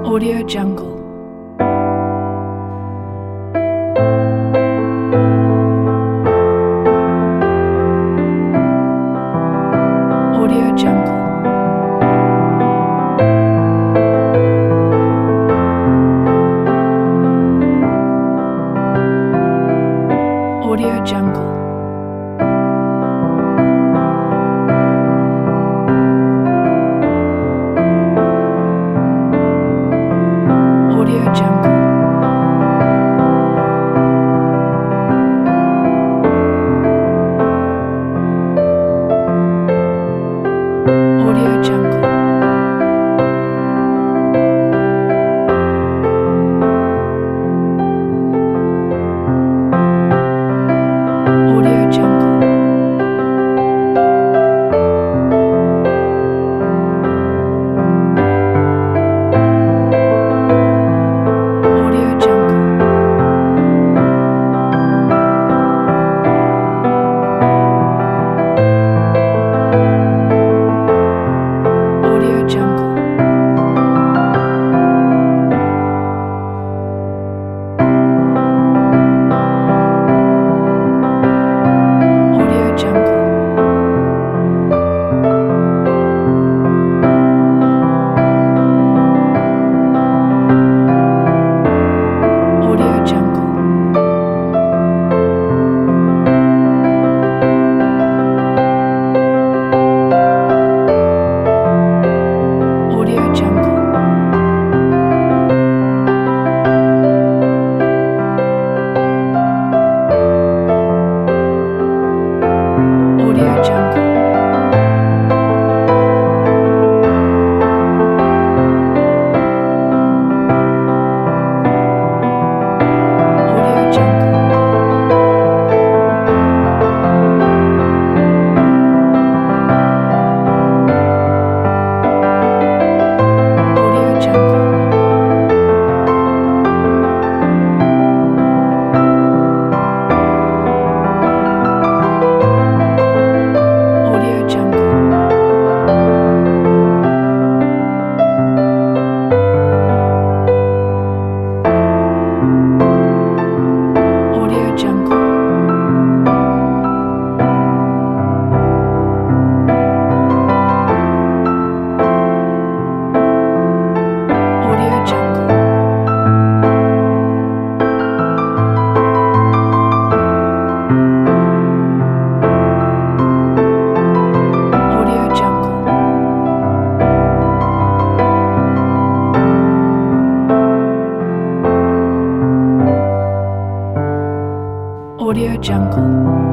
Audio Jungle. Audio Jungle. Audio Jungle. Audio Jungle. Audio Jungle. Audio Jungle. Audio Jungle. Audio Jungle. Audio Jungle. Audio Jungle. Audio Jungle. Audio Jungle. Audio Jungle. Audio Jungle. Audio Jungle. Audio Jungle. Audio Jungle. Audio Jungle. Audio Jungle.